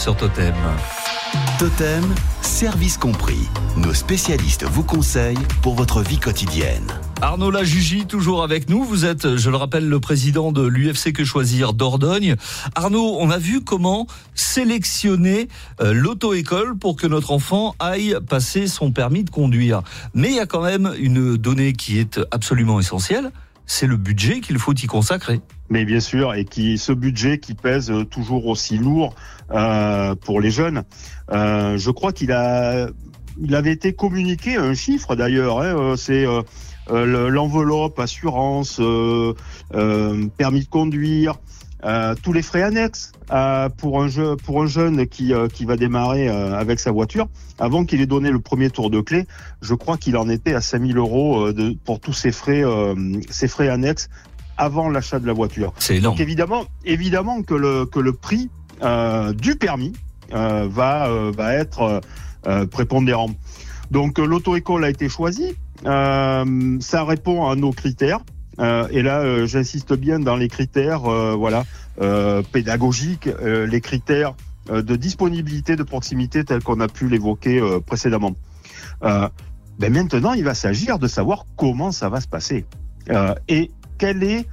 sur Totem. Totem, service compris. Nos spécialistes vous conseillent pour votre vie quotidienne. Arnaud Lajugie, toujours avec nous. Vous êtes, je le rappelle, le président de l'UFC Que Choisir Dordogne. Arnaud, on a vu comment sélectionner l'auto-école pour que notre enfant aille passer son permis de conduire. Mais il y a quand même une donnée qui est absolument essentielle, c'est le budget qu'il faut y consacrer. Mais bien sûr, et ce budget qui pèse toujours aussi lourd pour les jeunes. Je crois qu'il avait été communiqué un chiffre d'ailleurs. C'est l'enveloppe assurance, permis de conduire, tous les frais annexes pour un jeune qui va démarrer avec sa voiture. Avant qu'il ait donné le premier tour de clé, je crois qu'il en était à 5 000 euros pour tous ces frais annexes avant l'achat de la voiture. C'est énorme. Donc évidemment que le prix du permis va être prépondérant. Donc l'auto-école a été choisie. Ça répond à nos critères. Et là, j'insiste bien dans les critères, pédagogiques, les critères de disponibilité, de proximité, tels qu'on a pu l'évoquer précédemment. Maintenant, il va s'agir de savoir comment ça va se passer et quel est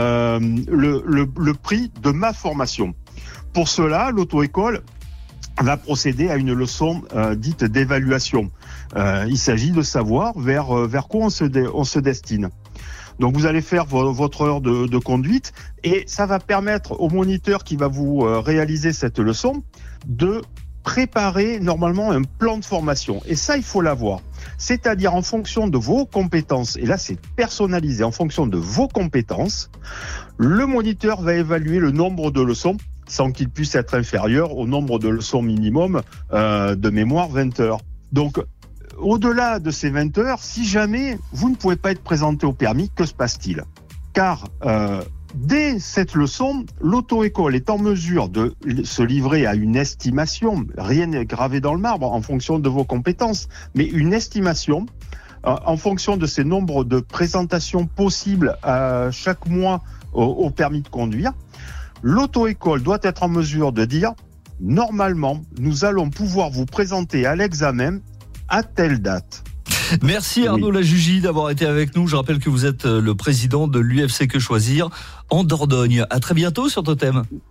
le prix de ma formation. Pour cela, l'auto-école va procéder à une leçon dite d'évaluation. Il s'agit de savoir vers quoi on se destine. Donc vous allez faire votre heure de conduite et ça va permettre au moniteur qui va vous réaliser cette leçon de préparer normalement un plan de formation. Et ça, il faut l'avoir. C'est-à-dire en fonction de vos compétences, et là c'est personnalisé, en fonction de vos compétences, le moniteur va évaluer le nombre de leçons sans qu'il puisse être inférieur au nombre de leçons minimum de mémoire 20 heures. Donc, au-delà de ces 20 heures, si jamais vous ne pouvez pas être présenté au permis, que se passe-t-il ? Car dès cette leçon, l'auto-école est en mesure de se livrer à une estimation, rien n'est gravé dans le marbre en fonction de vos compétences, mais une estimation en fonction de ces nombres de présentations possibles chaque mois au permis de conduire. L'auto-école doit être en mesure de dire, normalement, nous allons pouvoir vous présenter à l'examen à telle date. Merci Arnaud Lajugie d'avoir été avec nous. Je rappelle que vous êtes le président de l'UFC Que Choisir en Dordogne. À très bientôt sur Totem.